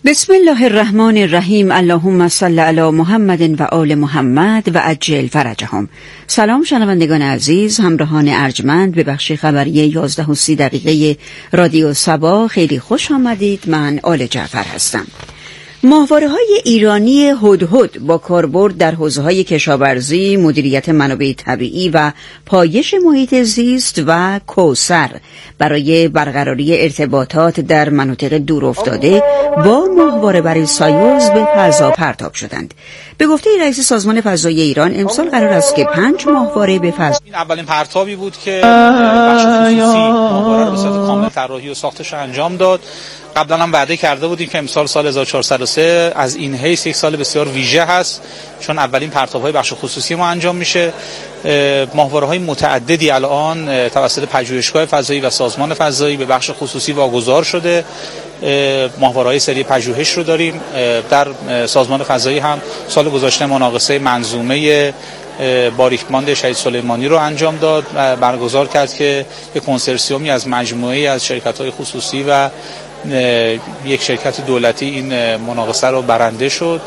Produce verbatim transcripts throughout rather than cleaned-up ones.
بسم الله الرحمن الرحیم. اللهم صل علی محمد و آل محمد و عجل فرجهم. سلام شنوندگان عزیز، همراهان ارجمند به بخش خبری یازده و سی دقیقه رادیو صبا، خیلی خوش آمدید. من آل جعفر هستم. ماهواره‌های ایرانی هدهد با کاربرد در حوزه‌های کشاورزی، مدیریت منابع طبیعی و پایش محیط زیست و کوثر برای برقراری ارتباطات در مناطق دورافتاده با ماهواره برای سایوز به فضا پرتاب شدند. به گفته رئیس سازمان فضایی ایران، امسال قرار است که پنج ماهواره به فضا. این اولین پرتابی بود که بخش خصوصی ماهواره رو به صورت کامل طراحی و ساختش انجام داد. قبلا هم وعده کرده بودیم که امسال سال هزار و چهارصد و سه از این حیث یک سال بسیار ویژه هست، چون اولین پرتاب‌های بخش خصوصی ما انجام میشه. ماهواره‌های متعددی الان توسط پژوهشگاه فضایی و سازمان فضایی به بخش خصوصی واگذار شده. ماهواره‌های سری پژوهش رو داریم. در سازمان فضایی هم سال گذشته مناقصه منظومه باریکماند شهید سلیمانی رو انجام داد و برگزار کرد که یک کنسرسیومی از مجموعه‌ای از شرکت‌های خصوصی و یک شرکت دولتی این مناقصه رو برنده شد.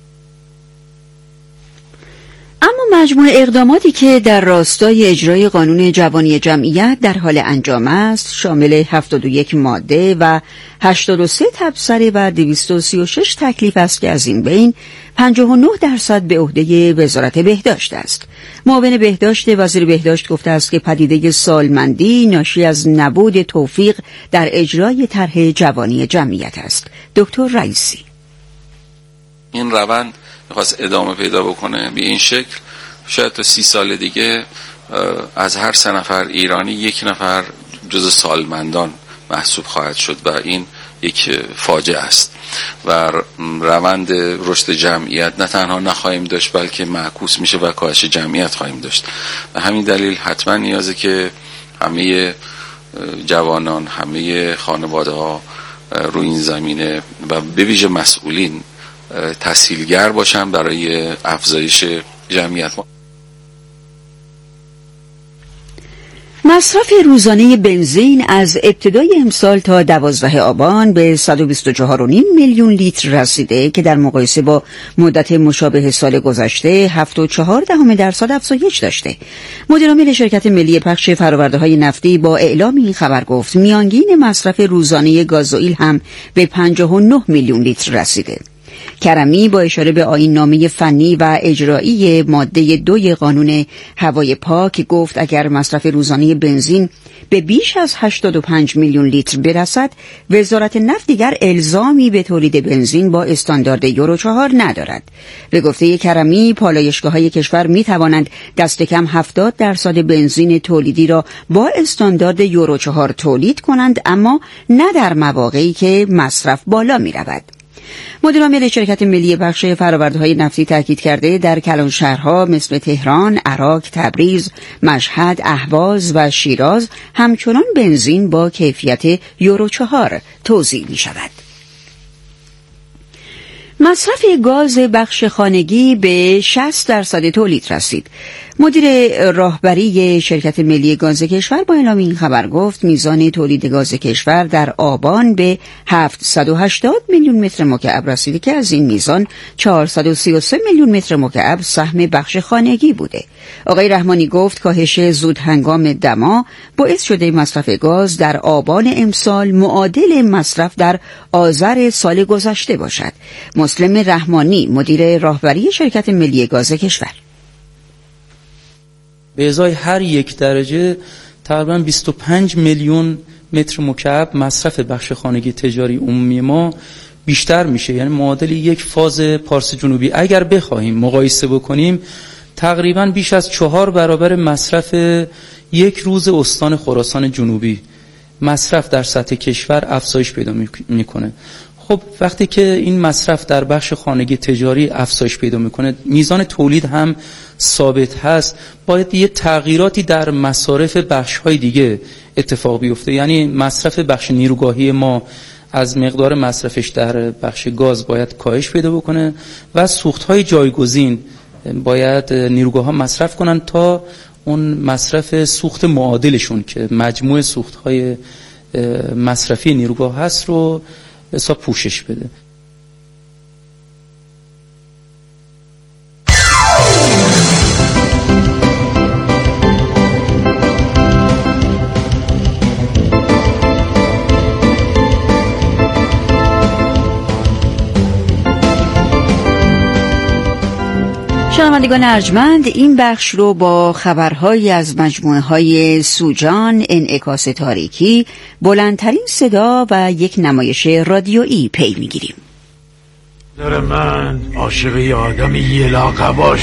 اما مجموع اقداماتی که در راستای اجرای قانون جوانی جمعیت در حال انجام است، شامل هفتاد و یک ماده و هشتاد و سه تبصره و دویست و سی و شش تکلیف است که از این بین پنجاه و نه درصد به عهده وزارت بهداشت است. معاون بهداشت وزیر بهداشت گفته است که پدیده سالمندی ناشی از نبود توفیق در اجرای طرح جوانی جمعیت است. دکتر رئیسی: این روند میخواست ادامه پیدا بکنه به این شکل، شاید تا سی سال دیگه از هر سه نفر ایرانی یک نفر جز سالمندان محسوب خواهد شد و این یک فاجعه است و روند رشد جمعیت نه تنها نخواهیم داشت بلکه معکوس میشه و کاهش جمعیت خواهیم داشت. و همین دلیل حتما نیازه که همه جوانان، همه خانواده ها روی این زمینه و به ویژه مسئولین تسهیلگر باشن برای افزایش جمعیت. مصرف روزانه بنزین از ابتدای امسال تا دوازده آبان به صد و بیست و چهار و نیم میلیون لیتر رسیده که در مقایسه با مدت مشابه سال گذشته هفت و چهار دهم درصد افزایش داشته. مدیر عامل شرکت ملی پخش فرآورده‌های نفتی با اعلام این خبر گفت میانگین مصرف روزانه گازوئیل هم به پنجاه و نه میلیون لیتر رسیده. کرمی با اشاره به آیین‌نامه فنی و اجرایی ماده دوی قانون هوای پاک گفت اگر مصرف روزانه بنزین به بیش از هشتاد و پنج میلیون لیتر برسد، وزارت نفت دیگر الزامی به تولید بنزین با استاندارد یورو چهار ندارد. به گفته کرمی، پالایشگاه‌های کشور می توانند دست کم هفتاد درصد بنزین تولیدی را با استاندارد یورو چهار تولید کنند، اما نه در مواقعی که مصرف بالا می رود. مدیر عامل شرکت ملی بخش فرآورده‌های نفتی تاکید کرده در کلان شهرها مثل تهران، عراق، تبریز، مشهد، اهواز و شیراز همچنان بنزین با کیفیت یورو چهار توزیع می شود. مصرف گاز بخش خانگی به شصت درصد تولید رسید. مدیر راهبری شرکت ملی گاز کشور با اعلام این خبر گفت میزان تولید گاز کشور در آبان به هفتصد و هشتاد میلیون متر مکعب رسیده که از این میزان چهارصد و سی و سه میلیون متر مکعب سهم بخش خانگی بوده. آقای رحمانی گفت کاهش زود هنگام دما باعث شده مصرف گاز در آبان امسال معادل مصرف در آذر سال گذشته باشد. مسلم رحمانی مدیر راهبری شرکت ملی گاز کشور: به ازای هر یک درجه تقریباً بیست و پنج میلیون متر مکعب مصرف بخش خانگی تجاری عمومی ما بیشتر میشه، یعنی معادل یک فاز پارس جنوبی. اگر بخواهیم مقایسه بکنیم تقریباً بیش از چهار برابر مصرف یک روز استان خراسان جنوبی مصرف در سطح کشور افزایش پیدا میکنه. خب وقتی که این مصرف در بخش خانگی تجاری افزایش پیدا میکنه، میزان تولید هم ثابت هست، باید یه تغییراتی در مصارف بخش‌های دیگه اتفاق بیفته. یعنی مصرف بخش نیروگاهی ما از مقدار مصرفش در بخش گاز باید کاهش پیدا بکنه و سوخت‌های جایگزین باید نیروگاه‌ها مصرف کنن تا اون مصرف سوخت معادلشون که مجموع سوخت‌های مصرفی نیروگاه هست رو حساب پوشش بده. شنوندگان ارجمند، این بخش رو با خبرهایی از مجموعه های سوجان، انعکاس تاریکی، بلندترین صدا و یک نمایش رادیویی پی میگیریم. در من عاشق یه آدم یه لاقباش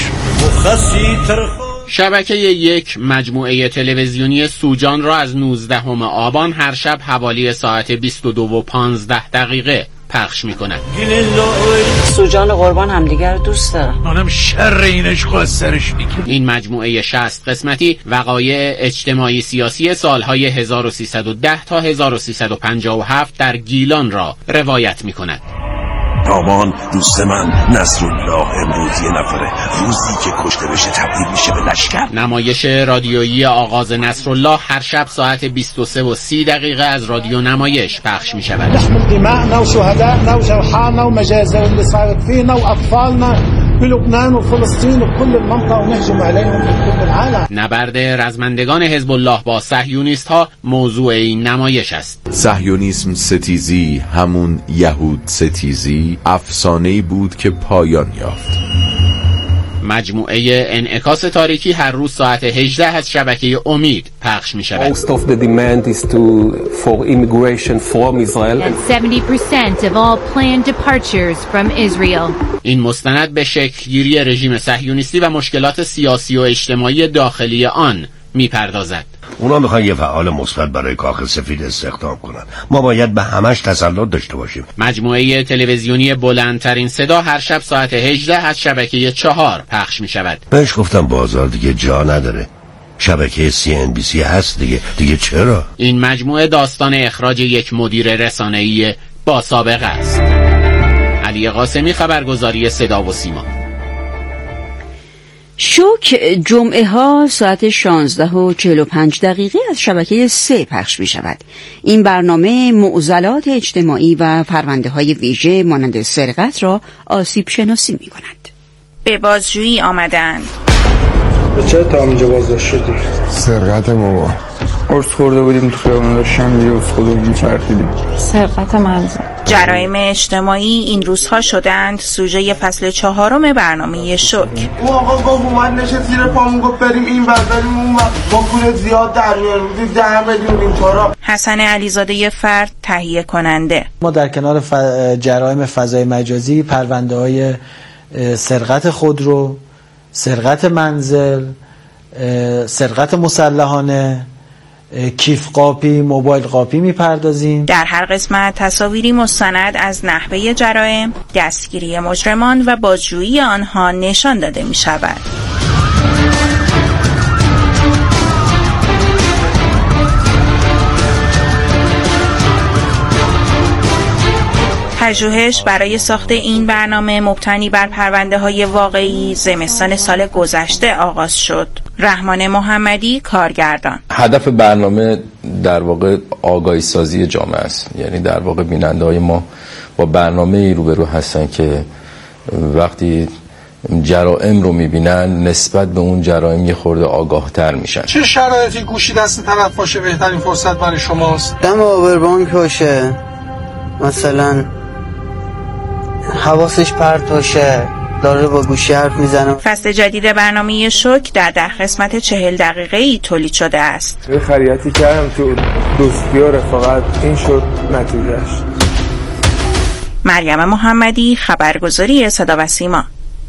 شبکه یک مجموعه تلویزیونی سوجان را از نوزدهم آبان هر شب حوالی ساعت بیست و دو و پانزده دقیقه پخش می‌کند. سوجان و قربان همدیگر دوست دارن. منم شر اینش خواست سرش میگه. این مجموعه شصت قسمتی وقایع اجتماعی سیاسی سالهای هزار و سیصد و ده تا هزار و سیصد و پنجاه و هفت در گیلان را روایت می‌کند. آبان دوست من نصرالله امروز یه نفره، روزی که کشته بشه تبدیل میشه به لشکر. نمایش رادیویی آغاز نصرالله هر شب ساعت بیست و سه و سی دقیقه از رادیو نمایش پخش می شود. نحمل دماءنا و شهدائنا و جرحانا و مجازر اللي صارت فينا و اطفالنا بلبنان و فلسطین و كل المنطقه و نهجم عليهم في كل العالم. نبرد رزمندگان حزب الله با صهیونیست ها موضوع این نمایش است. صهیونیسم ستیزی، همون یهود ستیزی، افسانه‌ای بود که پایان یافت. مجموعه انعکاس تاریکی هر روز ساعت هجده از شبکه امید پخش می شود. Most of the demand is to for immigration from Israel. And seventy percent of all planned departures from Israel. این مستند به شکلگیری رژیم صهیونیستی و مشکلات سیاسی و اجتماعی داخلی آن می پردازد. اونا میخوان یه فعال مثبت برای کاخ سفید استخدام کنن. ما باید به همش تسلط داشته باشیم. مجموعه تلویزیونی بلندترین صدا هر شب ساعت هجده از شبکه چهار پخش می شود. بهش گفتم بازار دیگه جا نداره. شبکه سی ان بی سی هست دیگه. دیگه چرا؟ این مجموعه داستان اخراج یک مدیر رسانه‌ای با سابقه است. علی قاسمی، خبرگزاری صدا و سیما. شوک جمعه ها ساعت شانزده و چهل و پنج دقیقه از شبکه سه پخش می شود. این برنامه معضلات اجتماعی و پرونده های ویژه مانند سرقت را آسیب شناسی می کند. به بازجویی آمدند. چه تا اینجا بازداشت شدی؟ سرقت ماما. قرص خورده بودیم تو خیابون داشتم یه افتاده بودیم چرخیدیم. سرقت منزل. جرایم اجتماعی این روزها شدند سوژه فصل چهارم برنامه شوک. او آقا گفت اومد نشه زیر پامون گفت بریم این ور بریم اون ور با پول زیاد در میاریم ده میلیون اینطورا. حسن علیزاده فرد تهیه کننده. ما در کنار ف... جرایم فضای مجازی پرونده های سرقت خودرو، سرقت منزل، سرقت مسلحانه، کیف قاپی، موبایل قاپی میپردازیم. در هر قسمت تصاویری مستند از نحوه جرایم، دستگیری مجرمان و بازجویی آنها نشان داده می شود. پژوهش برای ساخت این برنامه مبتنی بر پرونده های واقعی زمستان سال گذشته آغاز شد. رحمان محمدی، کارگردان. هدف برنامه در واقع آگاهی سازی جامعه است. یعنی در واقع بیننده های ما با برنامه ای روبرو هستن که وقتی جرائم رو میبینن نسبت به اون جرائم یه خورده آگاه تر میشن. چه شرایطی گوشی دست طرف باشه بهترین فرصت برای شماست؟ دم آوربانک باشه، مثلا حواسش پرت باشه، داره با گوشی حرف میزنه. فصل جدید برنامه شوک در ده قسمت چهل دقیقه‌ای تولید شده است. یه خریتی کردم تو دوستی و رفاقت، این شد نتیجهش. مریم محمدی، خبرگزاری صدا و سیما.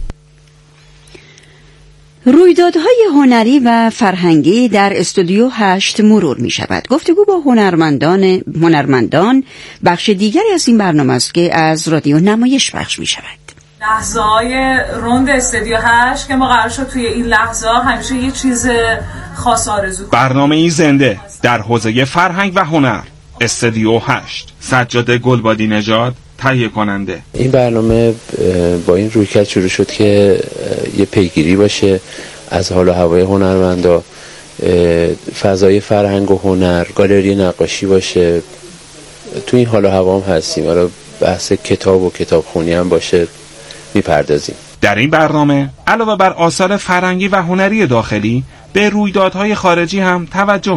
رویدادهای هنری و فرهنگی در استودیو هشت مرور می شود. گفتگو با هنرمندان هنرمندان بخش دیگری از این برنامه است که از رادیو نمایش پخش می شود. لحظه های روند استودیو هشت که ما قرار شد توی این لحظه همیشه یه چیز خاص آرزو کنیم. برنامه ای زنده در حوزه فرهنگ و هنر. استودیو هشت، سجاده گلبادی نژاد تهیه کننده. این برنامه با این رویکرد شروع شد که یه پیگیری باشه از حال و هوای هنرمندا، فضای فرهنگ و هنر، گالری نقاشی باشه. تو این حال و هوا هم هستیم. حالا بحث کتاب و کتابخونی هم باشه میپردازیم. در این برنامه علاوه بر آثار فرهنگی و هنری داخلی به رویدادهای خارجی هم توجه میشه.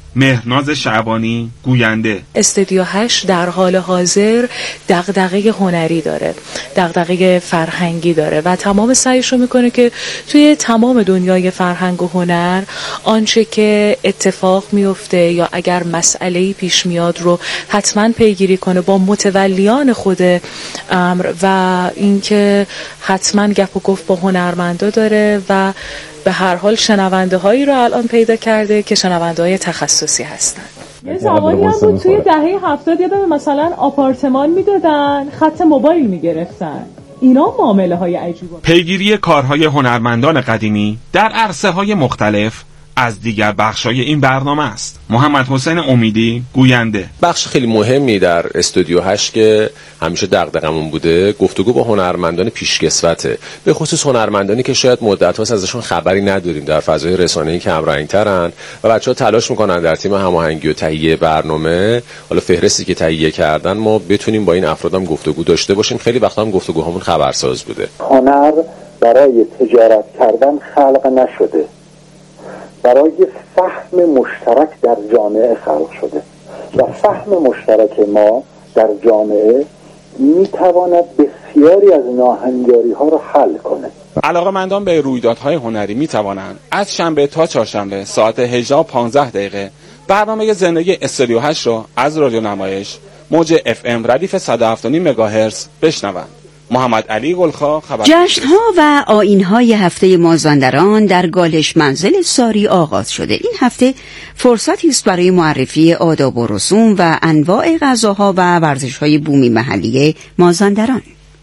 مهرناز شعبانی گوینده: استودیو هشت در حال حاضر دغدغه هنری داره، دغدغه فرهنگی داره و تمام سعیش رو میکنه که توی تمام دنیای فرهنگ و هنر آنچه که اتفاق میفته یا اگر مسئله‌ای پیش میاد رو حتما پیگیری کنه با متولیان خود امر و اینکه حتما گپ و گفت با هنرمندا داره و به هر حال شنونده هایی رو الان پیدا کرده که شنونده های تخصصی هستن. یه زمانی هم بود توی دهه هفتاد یادم مثلا آپارتمان میدادن، خط موبایل میگرفتن. اینا معامله های عجیبه. پیگیری کارهای هنرمندان قدیمی در عرصه های مختلف از دیگر بخشای این برنامه است. محمد حسین امیدی گوینده: بخش خیلی مهمی در استودیو هشت که همیشه دغدغمون بوده گفتگو با هنرمندان پیشکسوته، به خصوص هنرمندانی که شاید مدت‌هاست ازشون خبری نداریم، در فضای رسانه‌ای کمرنگ‌ترن و بچه‌ها تلاش می‌کنن در تیم هماهنگی و تهیه برنامه، حالا فهرستی که تهیه کردن، ما بتونیم با این افرادام گفتگو داشته باشیم. خیلی وقتا هم گفتگوهامون خبرساز بوده. هنر برای تجارت کردن خلق نشده، برای فهم مشترک در جامعه خلق شده و فهم مشترک ما در جامعه میتواند بسیاری از ناهنجاری ها رو حل کنه. علاقه‌مندان به رویدادهای هنری میتوانند از شنبه تا چهارشنبه ساعت هجده و پانزده دقیقه برنامه زندگی استودیو هشت رو از رادیو نمایش موج اف ام ردیف صد و هفت و نیم مگاهرتز بشنوند. محمد علی گلخا خبر. جشن‌ها و آیین‌های هفته مازندران در گالش منزل ساری آغاز شده. این هفته فرصتی است برای معرفی آداب و رسوم و انواع غذاها و ورزش‌های بومی محلی مازندران.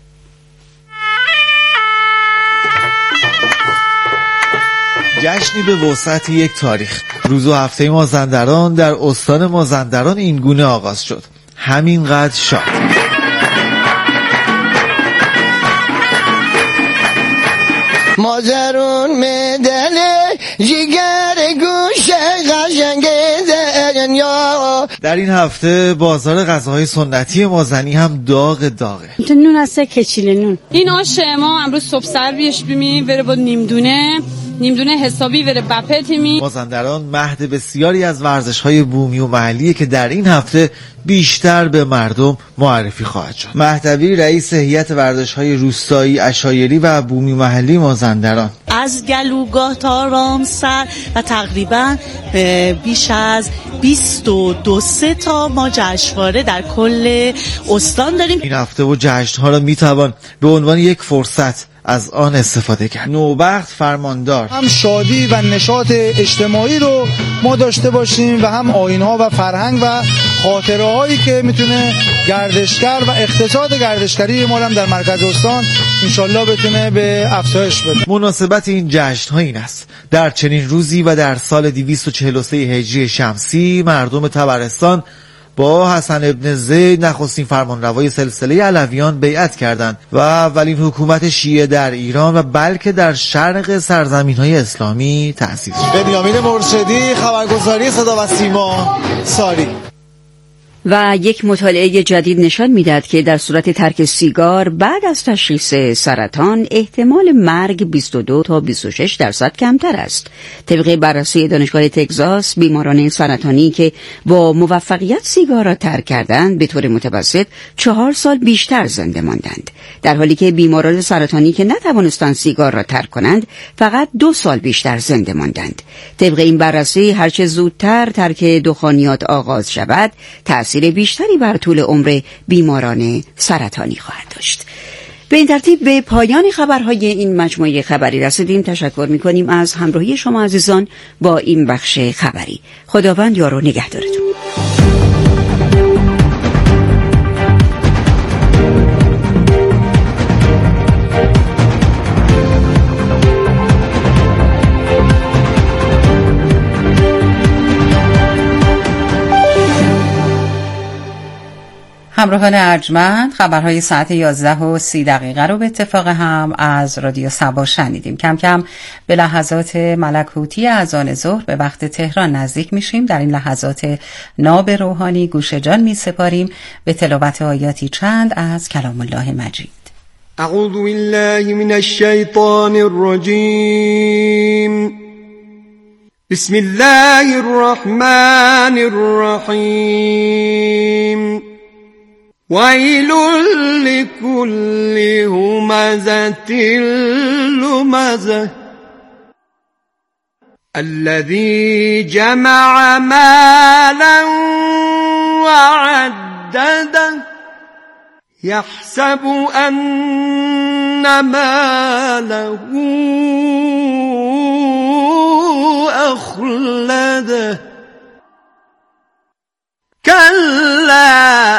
جشنی به وسعت یک تاریخ. روز و هفته مازندران در استان مازندران این گونه آغاز شد. همینقدر شاد. مازرون مدل جگر گوش قشنگ دنیا. در این هفته بازار غذاهای سنتی مازنی هم داغ داغه. تو نون هسته کچیل نون. این آش ما امروز صبح سر بیش بیمی وره با نیم دونه نیم دونه حسابی وره بپتیمی. مازندران مهد بسیاری از ورزش‌های بومی و محلیه که در این هفته بیشتر به مردم معرفی خواهد شد. مهدوی رئیس هیئت ورزش‌های روستایی، عشایری و بومی محلی مازندران: از گلوگاه تا رامسر و تقریبا بیش از بیست و دو سه تا ما جشنواره در کل استان داریم. این هفته و جشن‌ها را میتوان به عنوان یک فرصت از آن استفاده کرد. نوبخت فرماندار: هم شادی و نشاط اجتماعی رو ما داشته باشیم و هم آیین‌ها و فرهنگ و خاطره هایی که میتونه گردشگر و اقتصاد گردشگری ما هم در مرکز استان انشالله بتونه به افزایش بده. مناسبت این جشن‌ها این است: در چنین روزی و در سال دویست و چهل و سه هجری شمسی مردم طبرستان با حسن ابن زید نخستین فرمانروای سلسله علویان بیعت کردند و اولین حکومت شیعه در ایران و بلکه در شرق سرزمین‌های اسلامی تأسیس شد. بنیامین مرشدی، خبرگزاری صدا و سیما، ساری. و یک مطالعه جدید نشان می‌دهد که در صورت ترک سیگار بعد از تشخیص سرطان احتمال مرگ بیست و دو تا بیست و شش درصد کمتر است. طبق بررسی دانشگاه تگزاس، بیماران سرطانی که با موفقیت سیگار را ترک کردند به طور متوسط چهار سال بیشتر زنده ماندند، در حالی که بیماران سرطانی که نتوانستند سیگار را ترک کنند فقط دو سال بیشتر زنده ماندند. طبق این بررسی هرچه زودتر ترک دخانیات آغاز شود تأثیر بیشتری بر طول عمر بیماران سرطانی خواهد داشت. به این ترتیب به پایان خبرهای این مجموعه خبری رسیدیم. تشکر می‌کنیم از همراهی شما عزیزان با این بخش خبری. خداوند یار و نگهدارتون. همراهان ارجمند، خبرهای ساعت یازده و سی دقیقه رو به اتفاق هم از رادیو صبا شنیدیم. کم کم به لحظات ملکوتی اذان ظهر به وقت تهران نزدیک میشیم. در این لحظات ناب روحانی گوش جان می سپاریم به تلاوت آیاتی چند از کلام الله مجید. اعوذ بالله من الشیطان الرجیم. بسم الله الرحمن الرحيم ويل لكل همزة لمزة الذي جمع مالا وعدده يحسب أن ماله أخلده كلا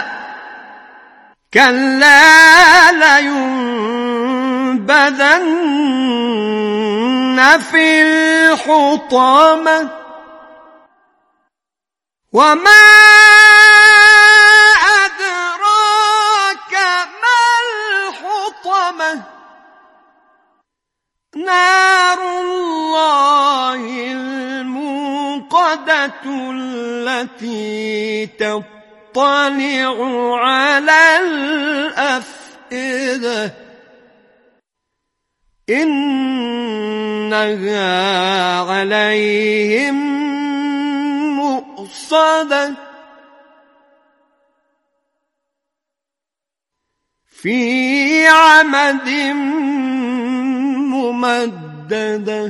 كلا لينبذن في الحطمة وما أدراك ما الحطمة نار الله الموقدة التي تطلع على الأفئدة إنها عليهم مؤصدة في عمد ممددة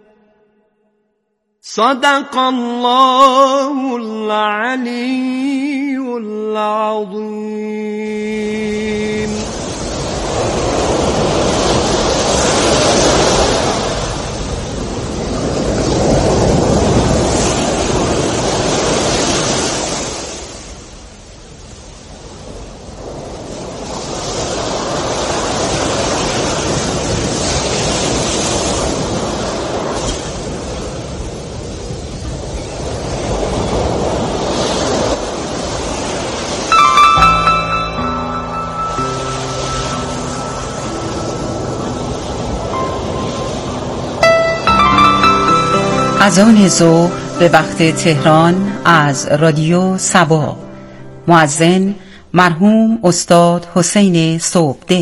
صدق الله العلي العظيم. از آن ظهر به وقت تهران از رادیو سبا، مؤذن مرحوم استاد حسین صبحدل.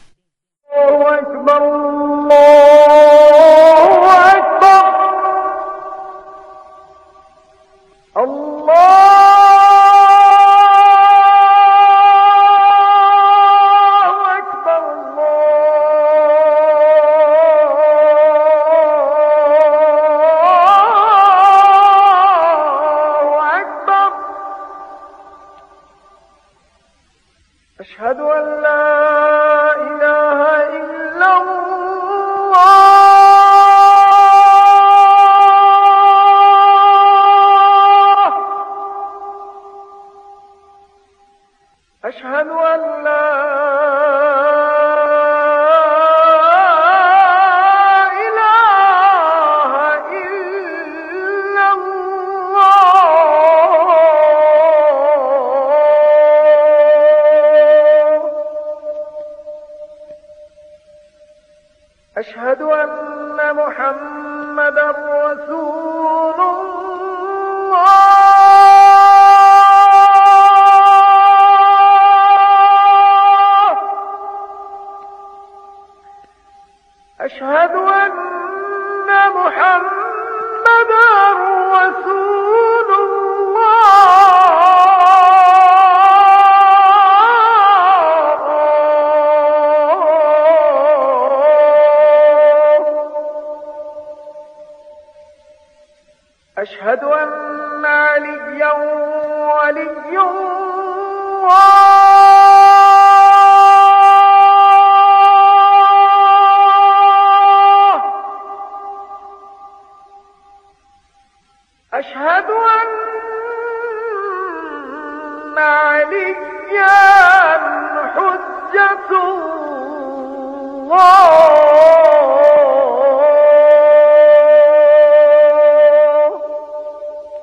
أشهد أن لا إله إلا الله أشهد أن لا إله إلا الله أشهد أن محمدا رسول الله أشهد أن محمدا رسول الله أشهد أن عليا ولي الله أشهد أن عليا حجة الله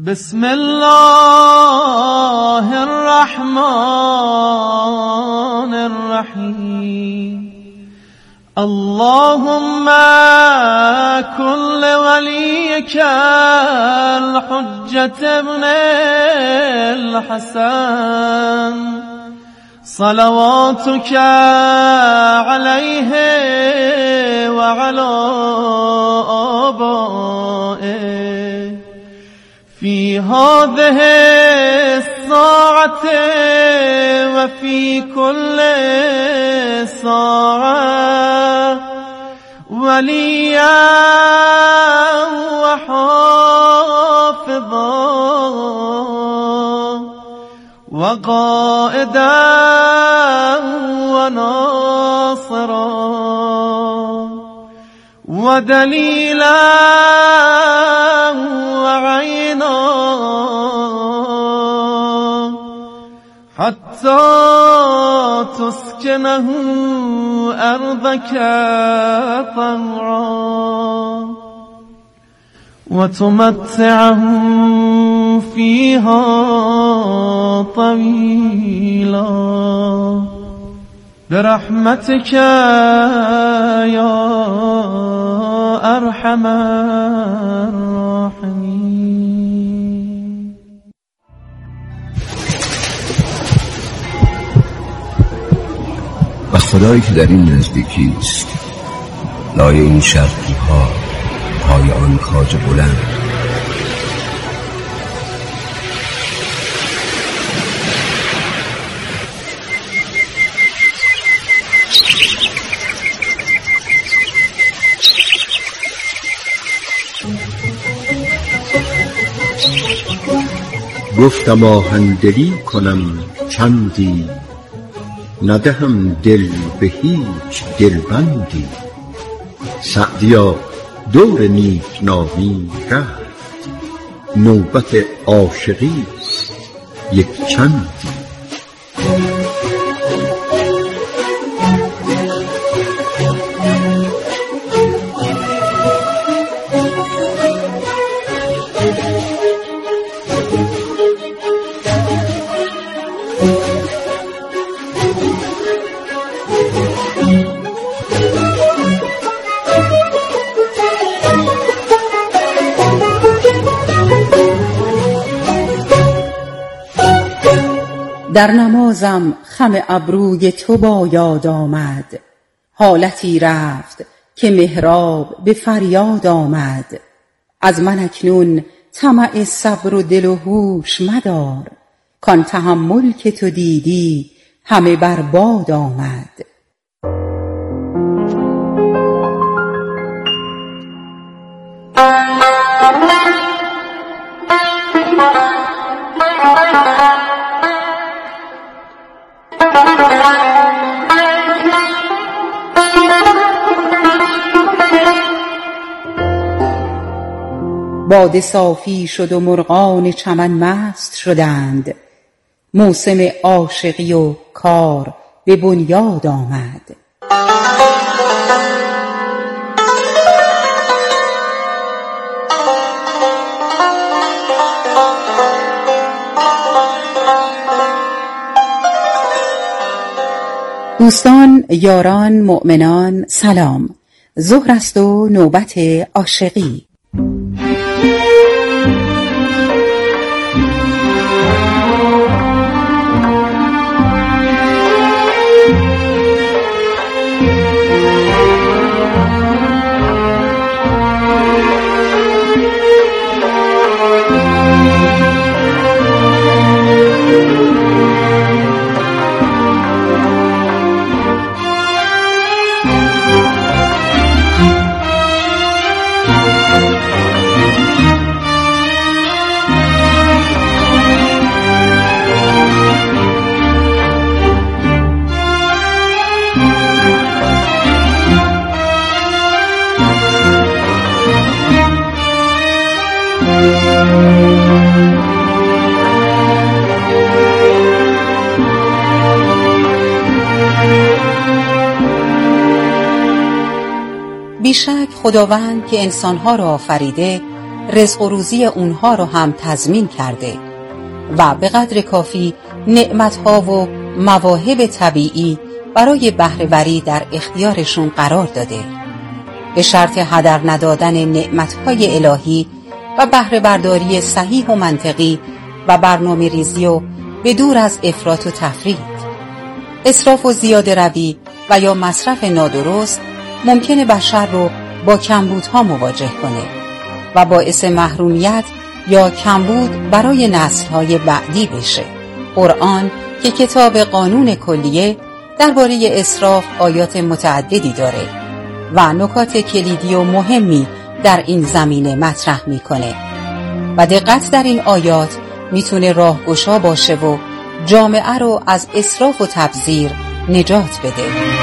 بسم الله الرحمن الرحیم اللهم كل وليك الحجة ابن الحسن صلواتك عليه وعلى آبائه في هذه الساعة وفي كل ساعة وليا وحافظا وقائدا وناصرا ودليلا وعينا حتى تسكنه أرضك طوعا وتمتعه فيها طويلا برحمتك يا أرحم الراحمين. و خدایی که در این نزدیکی است، لای این شرقی ها، پای آن کاج بلند، گفتم آهندلی کنم چندی، ندهم دل به هیچ دلبندی. سعدیا دور نیکنامی رفت، نوبت عاشقی است یک چندی. در نمازم خم ابروی تو با یاد آمد، حالتی رفت که محراب به فریاد آمد. از من اکنون طمع صبر و دل و هوش مدار، کان تحمل که تو دیدی همه بر باد آمد. باده صافی شد و مرغان چمن مست شدند، موسم عاشقی و کار به بنیاد آمد. دوستان، یاران، مؤمنان، سلام. ظهر است و نوبت عاشقی. بیشک خداوند که انسانها را آفریده رزق و روزی اونها رو هم تضمین کرده و به قدر کافی نعمتها و مواهب طبیعی برای بهره‌وری در اختیارشون قرار داده، به شرط هدر ندادن نعمتهای الهی و بهره برداری صحیح و منطقی و برنامه ریزی و به دور از افراط و تفرید. اسراف و زیاده روی و یا مصرف نادرست ممکنه بشر رو با کمبودها مواجه کنه و باعث محرومیت یا کمبود برای نسل‌های بعدی بشه. قرآن که کتاب قانون کلیه درباره اسراف آیات متعددی داره و نکات کلیدی و مهمی در این زمینه مطرح میکنه و دقت در این آیات میتونه راهگشا باشه و جامعه رو از اسراف و تبذیر نجات بده.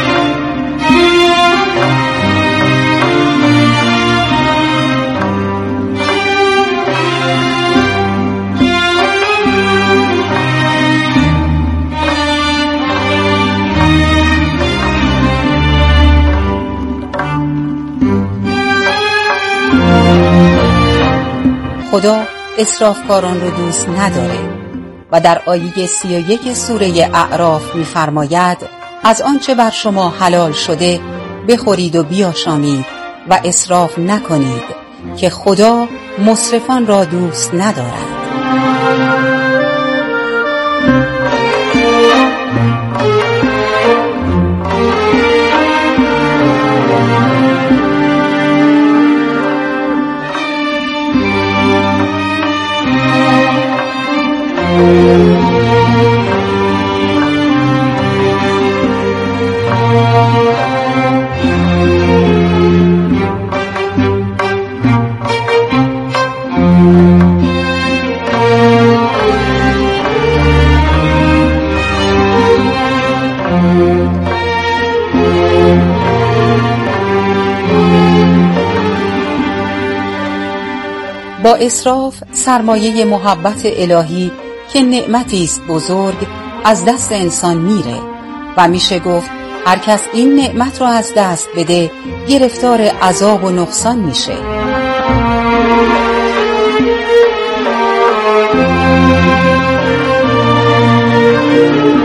خدا اسرافکاران رو دوست نداره و در آیه سی و یک سوره اعراف می‌فرماید از آنچه بر شما حلال شده بخورید و بیاشامید و اسراف نکنید که خدا مسرفان را دوست ندارد. با اسراف سرمایه محبت الهی که نعمتی است بزرگ از دست انسان میره و میشه گفت هر کس این نعمت رو از دست بده گرفتار عذاب و نقصان میشه.